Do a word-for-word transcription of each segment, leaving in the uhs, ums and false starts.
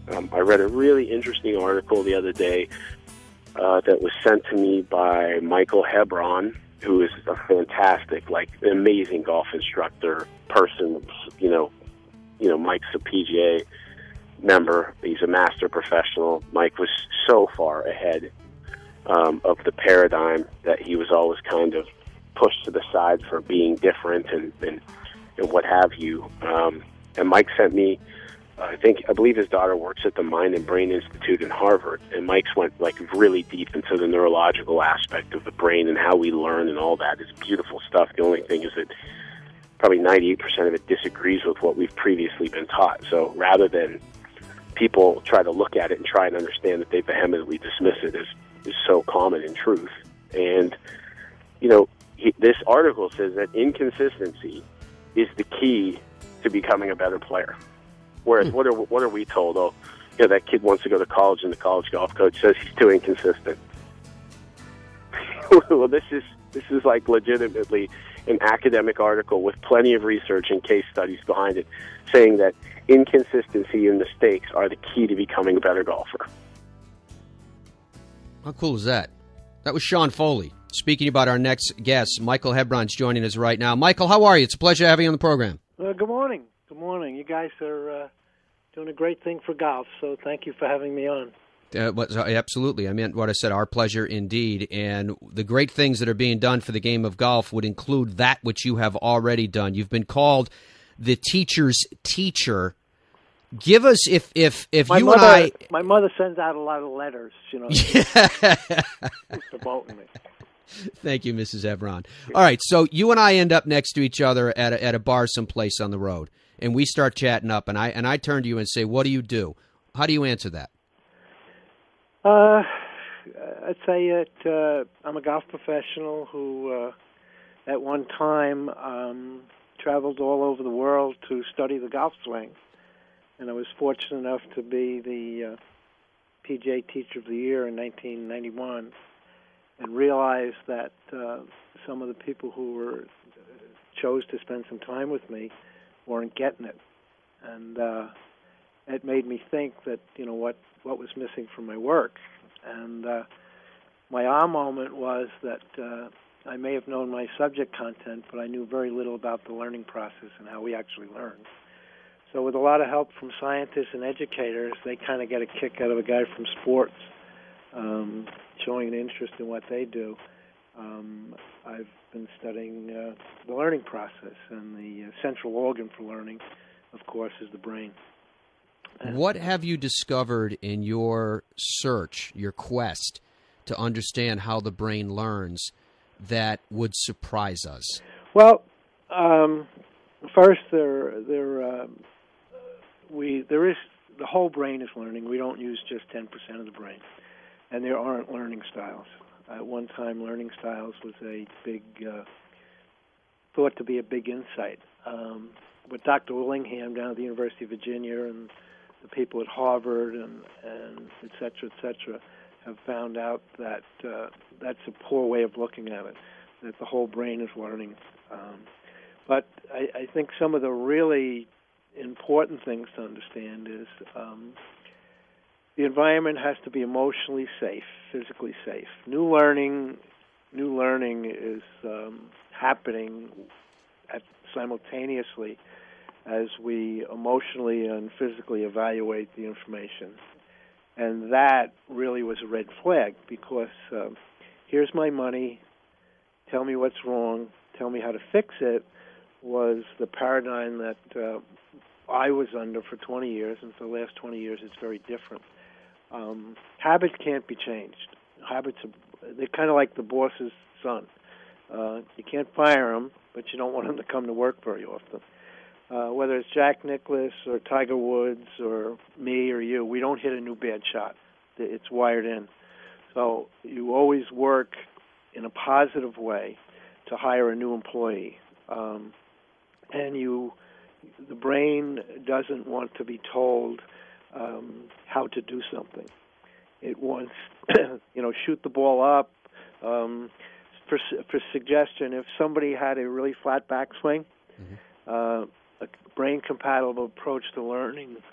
Um, I read a really interesting article the other day uh, that was sent to me by Michael Hebron, who is a fantastic, like, amazing golf instructor person. You know, you know, Mike's a P G A member. He's a master professional. Mike was so far ahead um, of the paradigm that he was always kind of pushed to the side for being different and and, and what have you. Um, and Mike sent me, I think, I believe his daughter works at the Mind and Brain Institute in Harvard, and Mike's went like really deep into the neurological aspect of the brain and how we learn and all that. It's beautiful stuff. The only thing is that probably ninety-eight percent of it disagrees with what we've previously been taught. So rather than people try to look at it and try and understand that they vehemently dismiss it as is so common in truth. And, you know, he, this article says that inconsistency is the key to becoming a better player. Whereas, what are what are we told? Oh, you know, that kid wants to go to college, and the college golf coach says he's too inconsistent. Well, this is this is like legitimately an academic article with plenty of research and case studies behind it, saying that inconsistency and mistakes are the key to becoming a better golfer. How cool is that? That was Sean Foley speaking about our next guest. Michael Hebron's joining us right now. Michael, how are you? It's a pleasure having you on the program. Uh, good morning. Good morning. You guys are uh, doing a great thing for golf, so thank you for having me on. Uh, what, absolutely. I meant what I said, our pleasure indeed. And the great things that are being done for the game of golf would include that which you have already done. You've been called the teacher's teacher. Give us, if if, if my you mother, and I... My mother sends out a lot of letters, you know, promoting me. Thank you, Missus Hebron. All right, so you and I end up next to each other at a, at a bar someplace on the road, and we start chatting up, and I and I turn to you and say, what do you do? How do you answer that? Uh, I'd say that uh, I'm a golf professional who, uh, at one time, um, traveled all over the world to study the golf swing, and I was fortunate enough to be the uh, P G A Teacher of the Year in nineteen ninety-one. And realized that uh, some of the people who were chose to spend some time with me weren't getting it, and uh, it made me think that you know what what was missing from my work. And uh, my aha moment was that uh, I may have known my subject content, but I knew very little about the learning process and how we actually learn. So, with a lot of help from scientists and educators, they kind of get a kick out of a guy from sports. Um, showing an interest in what they do. Um, I've been studying uh, the learning process, and the uh, central organ for learning, of course, is the brain. And what have you discovered in your search, your quest, to understand how the brain learns that would surprise us? Well, um, first, there, there, uh, we, there is the whole brain is learning. We don't use just ten percent of the brain. And there aren't learning styles. At one time, learning styles was a big, uh, thought to be a big insight. Um, but Doctor Willingham down at the University of Virginia and the people at Harvard and, and et cetera, et cetera, have found out that uh, that's a poor way of looking at it, that the whole brain is learning. Um, but I, I think some of the really important things to understand is um, the environment has to be emotionally safe, physically safe. New learning, new learning is um, happening at, simultaneously as we emotionally and physically evaluate the information. And that really was a red flag because uh, here's my money, tell me what's wrong, tell me how to fix it, was the paradigm that uh, I was under for twenty years, and for the last twenty years it's very different. Um, habits can't be changed. Habits are, they're kind of like the boss's son. Uh, you can't fire him, but you don't want him to come to work very often. Uh, whether it's Jack Nicklaus or Tiger Woods or me or you, we don't hit a new bad shot. It's wired in. So you always work in a positive way to hire a new employee. Um, and you, the brain doesn't want to be told Um, how to do something. It wants, you know, shoot the ball up. Um, for for suggestion, if somebody had a really flat backswing, mm-hmm. uh, a brain-compatible approach to learning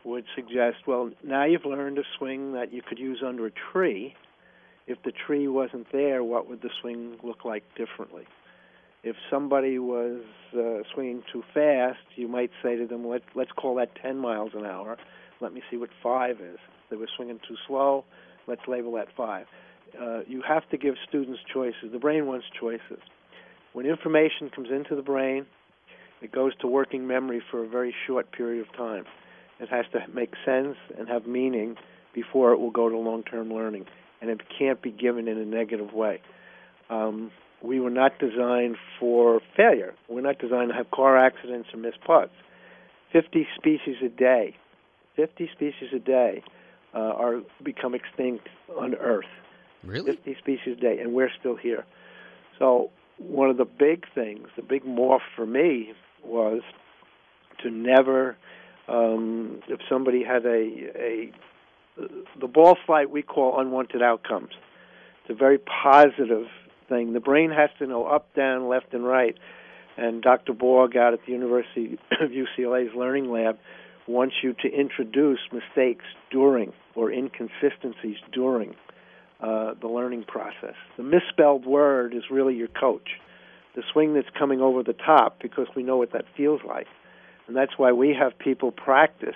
would suggest, well, now you've learned a swing that you could use under a tree. If the tree wasn't there, what would the swing look like differently? If somebody was uh, swinging too fast, you might say to them, Let, let's call that ten miles an hour. Let me see what five is. If they were swinging too slow, let's label that five. Uh, you have to give students choices. The brain wants choices. When information comes into the brain, it goes to working memory for a very short period of time. It has to make sense and have meaning before it will go to long-term learning, and it can't be given in a negative way. Um, we were not designed for failure. We're not designed to have car accidents or miss putts. fifty species a day, fifty species a day uh, are become extinct on Earth. Really? fifty species a day, and we're still here. So one of the big things, the big morph for me was to never, um, if somebody had a, a, the ball flight we call unwanted outcomes. It's a very positive thing. The brain has to know up, down, left, and right. And Doctor Borg out at the University of U C L A's Learning Lab wants you to introduce mistakes during or inconsistencies during uh, the learning process. The misspelled word is really your coach. The swing that's coming over the top, because we know what that feels like. And that's why we have people practice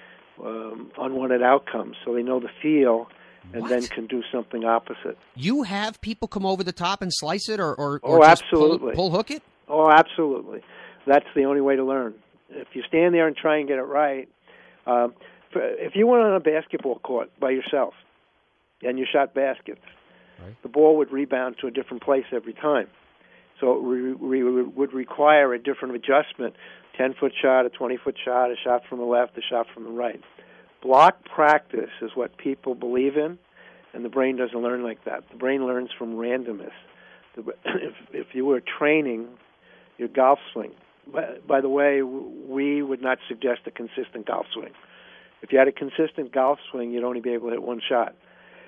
um, unwanted outcomes, so they know the feel and What? then can do something opposite. You have people come over the top and slice it, or, or, Oh, or just absolutely. pull, pull hook it? Oh, absolutely. That's the only way to learn. If you stand there and try and get it right, um, if you went on a basketball court by yourself and you shot baskets, Right. the ball would rebound to a different place every time. So it re- re- would require a different adjustment, ten-foot shot, a twenty-foot shot, a shot from the left, a shot from the right. Block practice is what people believe in, and the brain doesn't learn like that. The brain learns from randomness. The, if, if you were training your golf swing, by, by the way, we would not suggest a consistent golf swing. If you had a consistent golf swing, you'd only be able to hit one shot.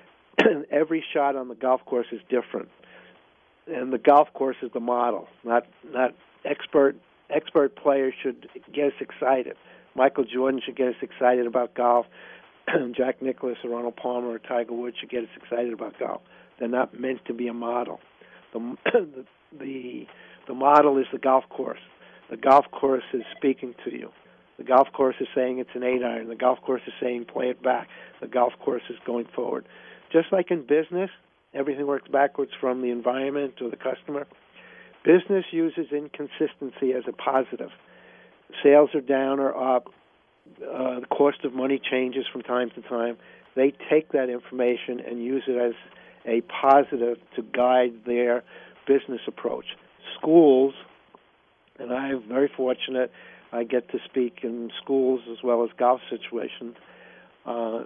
Every shot on the golf course is different. And the golf course is the model, not not expert expert players should get us excited. Michael Jordan should get us excited about golf. Jack Nicklaus or Arnold Palmer or Tiger Woods should get us excited about golf. They're not meant to be a model. The the the, the model is the golf course. The golf course is speaking to you. The golf course is saying it's an eight iron. The golf course is saying play it back. The golf course is going forward. Just like in business, everything works backwards from the environment or the customer. Business uses inconsistency as a positive. Sales are down or up. Uh, the cost of money changes from time to time. They take that information and use it as a positive to guide their business approach. Schools, and I'm very fortunate, I get to speak in schools as well as golf situations. Uh,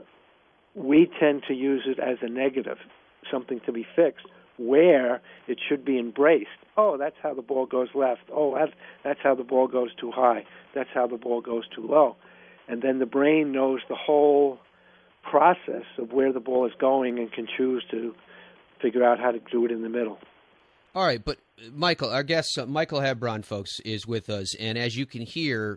we tend to use it as a negative, something to be fixed, where it should be embraced. Oh, that's how the ball goes left. Oh, that's, that's how the ball goes too high. That's how the ball goes too low. And then the brain knows the whole process of where the ball is going and can choose to figure out how to do it in the middle. All right, but Michael, our guest, uh, Michael Hebron, folks, is with us, and as you can hear,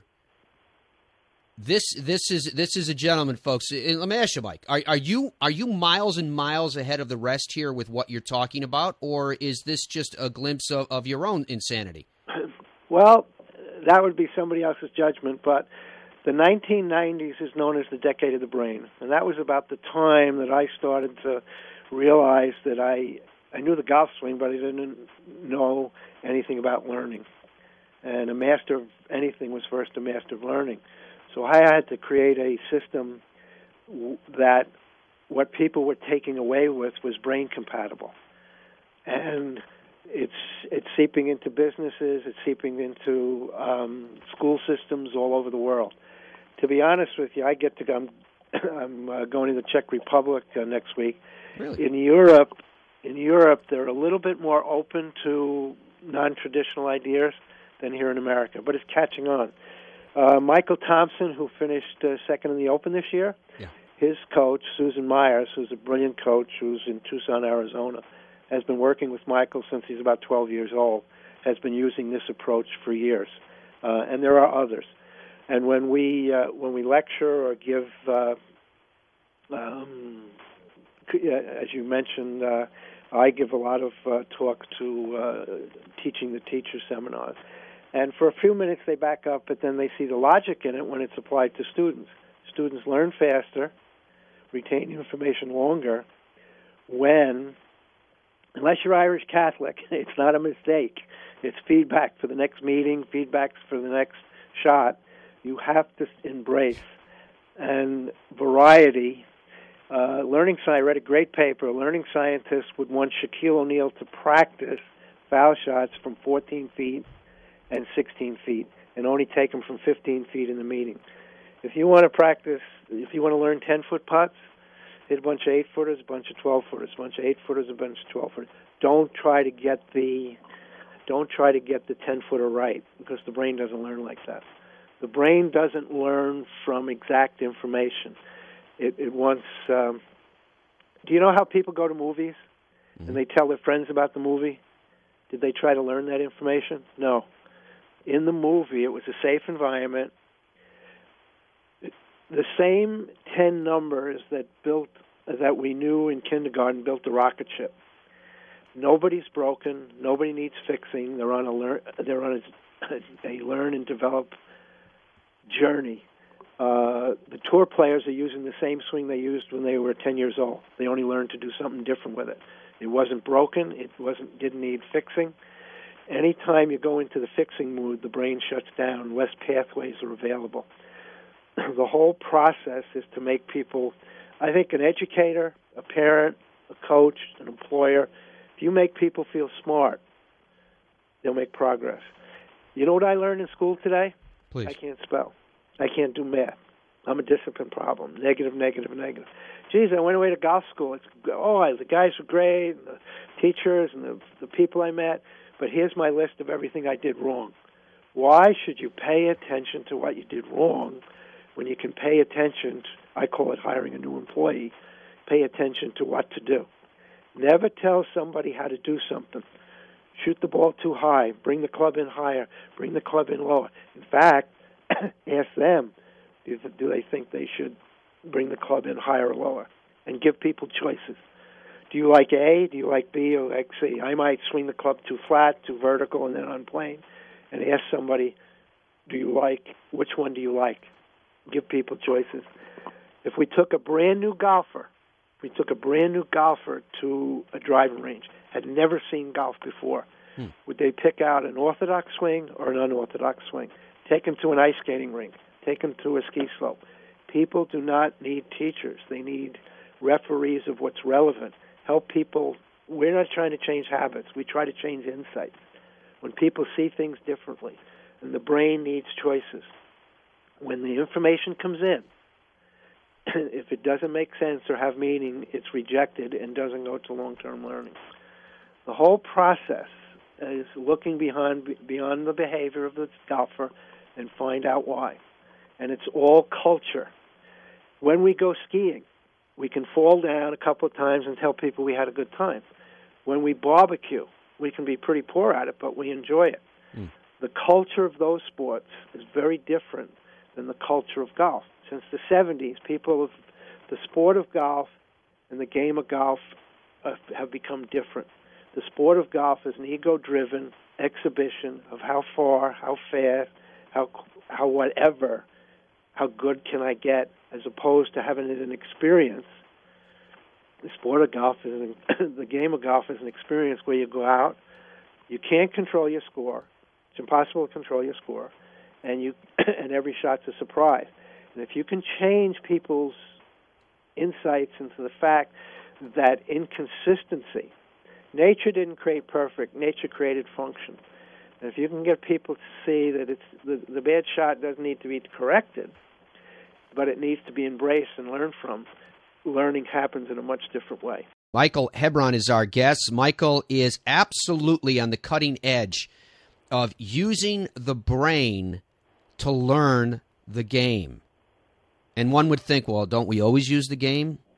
this this is this is a gentleman, folks. And let me ask you, Mike, are, are you are you miles and miles ahead of the rest here with what you're talking about, or is this just a glimpse of, of your own insanity? Well, that would be somebody else's judgment, but the nineteen nineties is known as the decade of the brain, and that was about the time that I started to realize that I I knew the golf swing, but I didn't know anything about learning. And a master of anything was first a master of learning. So I had to create a system that what people were taking away with was brain compatible. And it's it's seeping into businesses, it's seeping into um, school systems all over the world. To be honest with you, I get to go, I'm, I'm uh, going to the Czech Republic uh, next week. Really? In Europe, in Europe, they're a little bit more open to non-traditional ideas than here in America, but it's catching on. Uh, Michael Thompson, who finished uh, second in the Open this year, yeah. his coach, Susan Myers, who's a brilliant coach who's in Tucson, Arizona, has been working with Michael since he's about twelve years old, has been using this approach for years. Uh, and there are others. And when we uh, when we lecture or give, uh, um, as you mentioned, uh, I give a lot of uh, talk to uh, teaching the teacher seminars. And for a few minutes they back up, but then they see the logic in it when it's applied to students. Students learn faster, retain information longer, when, unless you're Irish Catholic, it's not a mistake. It's feedback for the next meeting, feedback for the next shot. You have to embrace. And variety. Uh, learning science, I read a great paper. A learning scientist would want Shaquille O'Neal to practice foul shots from fourteen feet and sixteen feet and only take them from fifteen feet in the meeting. If you want to practice, if you want to learn ten-foot putts, hit a bunch of eight-footers, a bunch of twelve-footers, a bunch of eight-footers, a bunch of twelve-footers. Don't try to get the don't try to get the ten-footer right, because the brain doesn't learn like that. The brain doesn't learn from exact information. It, it wants. Um, do you know how people go to movies mm-hmm. and they tell their friends about the movie? Did they try to learn that information? No. In the movie, it was a safe environment. The same ten numbers that built that we knew in kindergarten built the rocket ship. Nobody's broken. Nobody needs fixing. They're on a learn. They're on a, a learn and develop journey. Uh, the tour players are using the same swing they used when they were ten years old. They only learned to do something different with it. It wasn't broken. It wasn't didn't need fixing. Anytime you go into the fixing mood, the brain shuts down. Less pathways are available. The whole process is to make people, I think an educator, a parent, a coach, an employer, if you make people feel smart, they'll make progress. You know what I learned in school today? Please. I can't spell. I can't do math. I'm a discipline problem. Negative, negative, negative. Geez, I went away to golf school. It's, oh, the guys were great, and the teachers and the, the people I met, but here's my list of everything I did wrong. Why should you pay attention to what you did wrong when you can pay attention to, I call it hiring a new employee, pay attention to what to do? Never tell somebody how to do something. Shoot the ball too high, bring the club in higher, bring the club in lower. In fact, ask them, do they think they should bring the club in higher or lower? And give people choices. Do you like A, do you like B, or like C? I might swing the club too flat, too vertical, and then on plane, and ask somebody, do you like, which one do you like? Give people choices. If we took a brand new golfer, if we took a brand new golfer to a driving range, had never seen golf before, hmm. would they pick out an orthodox swing or an unorthodox swing? Take them to an ice skating rink. Take them to a ski slope. People do not need teachers. They need referees of what's relevant. Help people. We're not trying to change habits. We try to change insights. When people see things differently, and the brain needs choices. When the information comes in, if it doesn't make sense or have meaning, it's rejected and doesn't go to long-term learning. The whole process is looking beyond beyond the behavior of the golfer and find out why. And it's all culture. When we go skiing, we can fall down a couple of times and tell people we had a good time. When we barbecue, we can be pretty poor at it, but we enjoy it. Mm. The culture of those sports is very different than the culture of golf. Since the seventies, people have, the sport of golf and the game of golf uh, have become different. The sport of golf is an ego-driven exhibition of how far, how fast, how how whatever, how good can I get, as opposed to having it an experience. The sport of golf is an, the game of golf is an experience where you go out, you can't control your score. It's impossible to control your score, and you and every shot's a surprise. And if you can change people's insights into the fact that inconsistency, nature didn't create perfect, nature created function. And if you can get people to see that it's the, the bad shot doesn't need to be corrected, but it needs to be embraced and learned from, learning happens in a much different way. Michael Hebron is our guest. Michael is absolutely on the cutting edge of using the brain to learn the game. And one would think, well, don't we always use the game?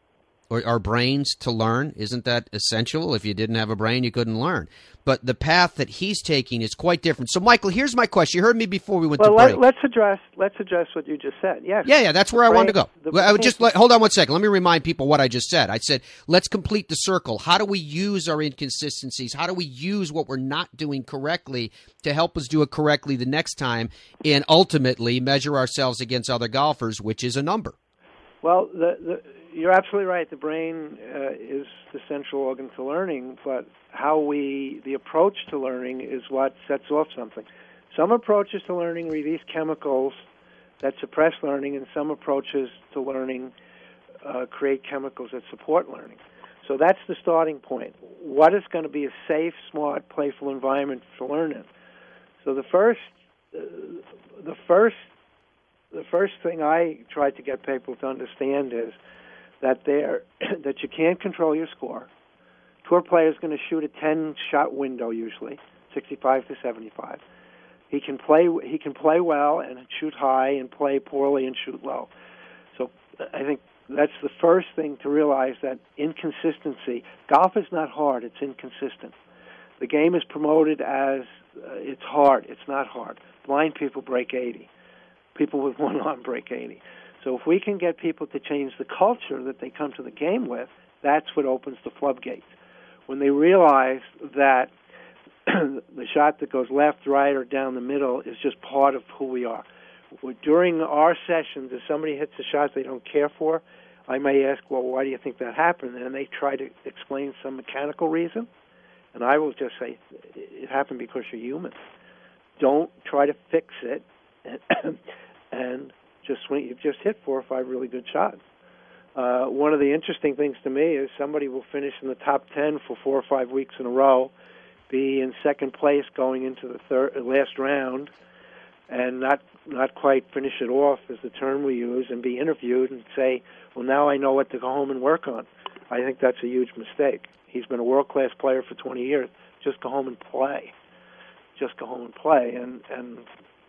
or our brains to learn. Isn't that essential? If you didn't have a brain, you couldn't learn. But the path that he's taking is quite different. So, Michael, here's my question. You heard me before we went well, to break. Well, let, let's address let's address what you just said. Yes. Yeah, yeah, that's where I brain, wanted to go. Well, I would just let, hold on one second. Let me remind people what I just said. I said, let's complete the circle. How do we use our inconsistencies? How do we use what we're not doing correctly to help us do it correctly the next time and ultimately measure ourselves against other golfers, which is a number? Well, the, the, you're absolutely right. The brain uh, is the central organ to learning, but how we, the approach to learning is what sets off something. Some approaches to learning release chemicals that suppress learning, and some approaches to learning uh, create chemicals that support learning. So that's the starting point. What is going to be a safe, smart, playful environment for learning? So the first, uh, the first, the first thing I try to get people to understand is that they're that you can't control your score. Tour player is going to shoot a ten-shot window usually, sixty-five to seventy-five. He can play. He can play well and shoot high, and play poorly and shoot low. So I think that's the first thing to realize, that inconsistency. Golf is not hard; it's inconsistent. The game is promoted as uh, it's hard. It's not hard. Blind people break eighty. People with one arm break eighty. So if we can get people to change the culture that they come to the game with, that's what opens the floodgates. When they realize that the shot that goes left, right, or down the middle is just part of who we are. During our sessions, if somebody hits a shot they don't care for, I may ask, well, why do you think that happened? And they try to explain some mechanical reason, and I will just say, it happened because you're human. Don't try to fix it, and, and just swing. You've just hit four or five really good shots. Uh, one of the interesting things to me is somebody will finish in the top ten for four or five weeks in a row, be in second place going into the third, last round, and not not quite finish it off, is the term we use, and be interviewed and say, well, now I know what to go home and work on. I think that's a huge mistake. He's been a world-class player for twenty years. Just go home and play. Just go home and play. And, and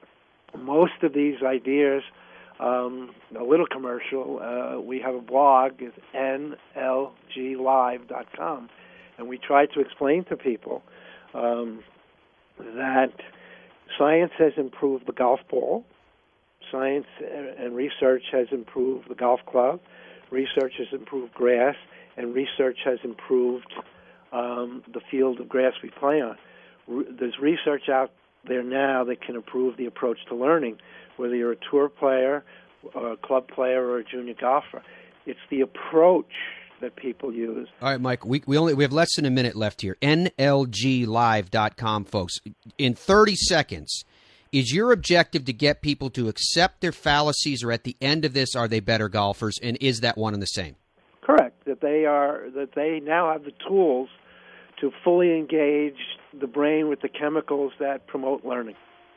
most of these ideas, um, a little commercial, uh, we have a blog, it's N L G live dot com, and we try to explain to people um, that science has improved the golf ball. Science and research has improved the golf club. Research has improved grass, and research has improved um, the field of grass we play on. Re- there's research out there now that can improve the approach to learning, whether you're a tour player, or a club player, or a junior golfer. It's the approach that people use. All right, Mike, we we only we have less than a minute left here. N L G live dot com, folks. In thirty seconds, is your objective to get people to accept their fallacies, or at the end of this, are they better golfers, and is that one and the same? Correct. That they are. That they now have the tools to fully engage the brain with the chemicals that promote learning.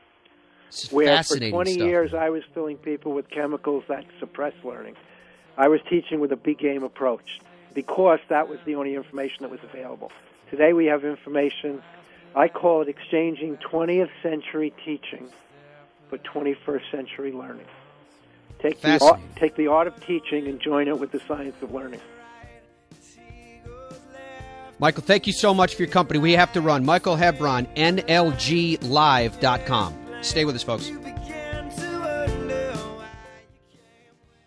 It's Where fascinating for twenty stuff, years man. I was filling people with chemicals that suppress learning. I was teaching with a big game approach because that was the only information that was available. Today we have information. I call it exchanging twentieth century teaching for twenty-first century learning. Take the, art, take the art of teaching and join it with the science of learning. Michael, thank you so much for your company. We have to run. Michael Hebron, N L G live dot com. Stay with us, folks.